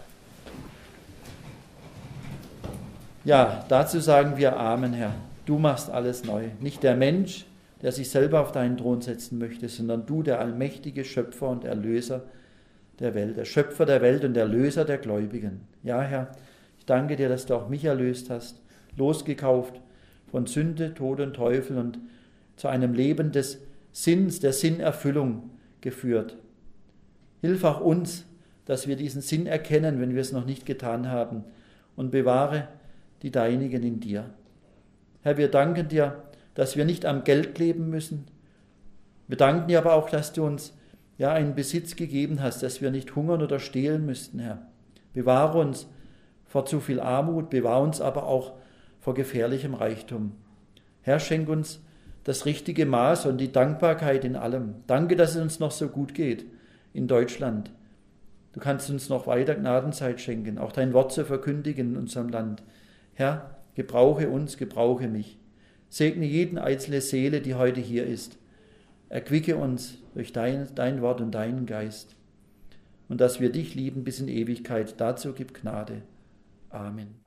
Ja, dazu sagen wir Amen, Herr. Du machst alles neu. Nicht der Mensch, der sich selber auf deinen Thron setzen möchte, sondern du, der allmächtige Schöpfer und Erlöser der Welt, der Schöpfer der Welt und Erlöser der Gläubigen. Ja, Herr, ich danke dir, dass du auch mich erlöst hast, losgekauft von Sünde, Tod und Teufel und zu einem Leben des Sinns, der Sinnerfüllung geführt. Hilf auch uns, dass wir diesen Sinn erkennen, wenn wir es noch nicht getan haben, und bewahre die Deinigen in dir. Herr, wir danken dir, dass wir nicht am Geld leben müssen. Wir danken dir aber auch, dass du uns ja einen Besitz gegeben hast, dass wir nicht hungern oder stehlen müssten, Herr. Bewahre uns vor zu viel Armut, bewahre uns aber auch vor gefährlichem Reichtum. Herr, schenk uns das richtige Maß und die Dankbarkeit in allem. Danke, dass es uns noch so gut geht in Deutschland. Du kannst uns noch weiter Gnadenzeit schenken, auch dein Wort zu verkündigen in unserem Land. Herr, gebrauche uns, gebrauche mich. Segne jeden einzelne Seele, die heute hier ist. Erquicke uns durch dein, dein Wort und deinen Geist. Und dass wir dich lieben bis in Ewigkeit, dazu gib Gnade. Amen.